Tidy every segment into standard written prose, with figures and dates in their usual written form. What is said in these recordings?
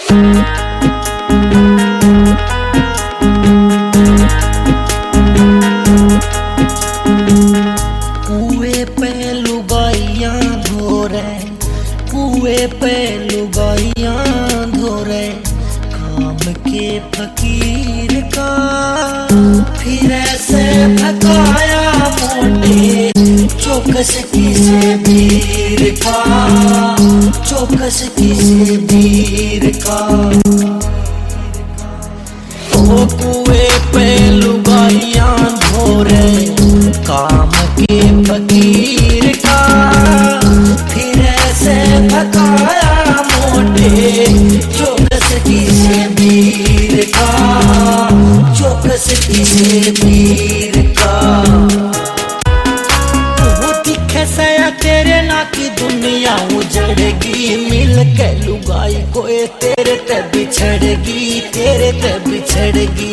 कुएं पे लुगाइयां धो रहे, कुएं पे लुगाइयां धो रहे, काम के फकीर का फिर ऐसे भगाया मोटे, चौकस किसे वीर का, चौकस किसे वीर का। ओ कुएं पे लुगाइयां धो रहे, काम के फकीर का फिर ऐसे भगाया मोटे, चौकस किसे वीर का, चौकस किसे वीर का। वो दिखे सया तेरे ना की दुनिया उजड़ेगी, मिल के लुगाई कोई तेरे ते बिछड़ेगी, तेरे ते बिछड़ेगी।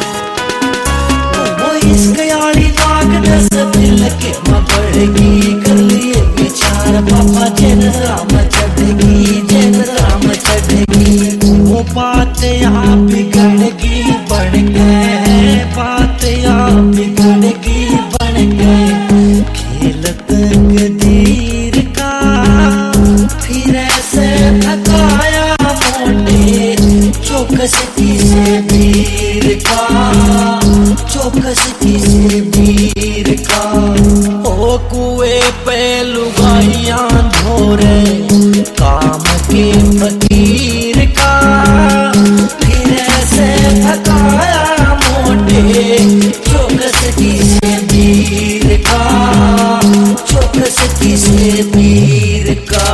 वो इश्क यारी नाग दस मिल के बढ़ेगी, कर लिए विचार पापा जैन राम चढ़ेगी, जैन राम चढ़ेगी। वो बात यहाँ बिगड़ेगी बन गए, बात यहाँ बिगड़ेगी बन गए, खेल तकदीर का फिर ऐसे भगाया मोटे, चौकस किसे वीर का, चौकस किसे वीर का। ओ कुएं पे लुगाइयां धो रहे, काम के फकीर का फिर ऐसे भगाया मोटे, चौकस किसे वीर का, चौकस किसे वीर का।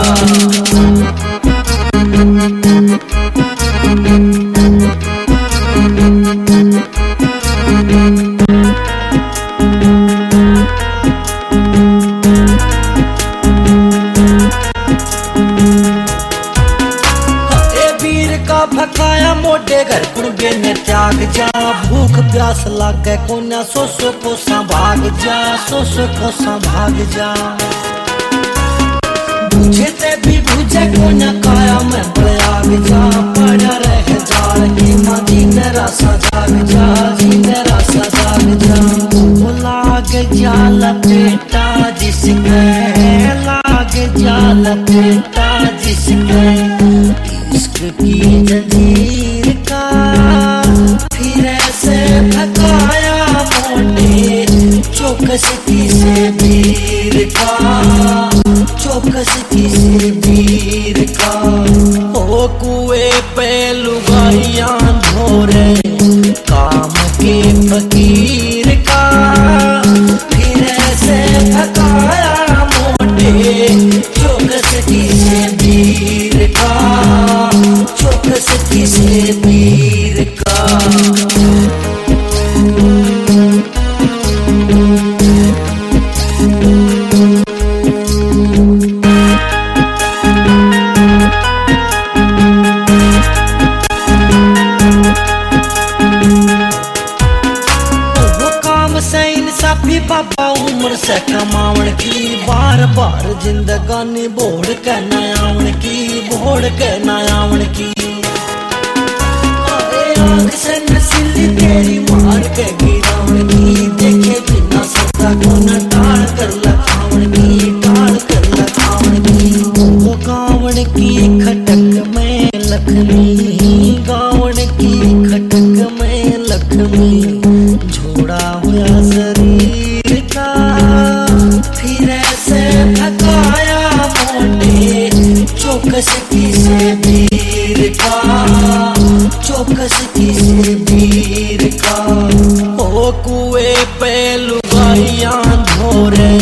भकाया मोटे घर कुड़बे ने त्याग जा, भूख प्यास लागे कोना सो कोसा भाग जा, सो कोसा भाग जा। बुझे ते भी बुझे कोना काया में प्रयाग जा, पड़ा रह जाल की मादी ने रासा जाग जा, जी ने रासा जाग जा। वो लाग जा लपेटा जिसके, लाग जा लपेटा जिसके, इश्क की जंजीर का फिर ऐसे भगाया मोटे, चौकस किसे वीर का, चौकस किसे वीर का। ओ कुएं पे लुगाइयां धो रहे, काम के फकीर का फिर ऐसे भगाया मोटे, चौकस किसे वीर का, चौकस किसे वीर का। वो काम से इंसाफी बाबा उम्र से कमावन की, बार बार जिंदगानी बोड़ के नयावन की, बोड़ के नयावन की। आग से नसीली तेरी मार के गिरावन की, देखे बिना सत्ता को न टाल कर लखावन की, टाल कर लखावन की। वो गावन की खटक में लखनी, गावन की खटक में लखनी, झोड़ा हुआ शरीर का फिर ऐसे भगाया मोटे, चौकस किसे वीर का, चौकस किसे वीर का। ओ कुएं पे लुगाइयां धो रहे,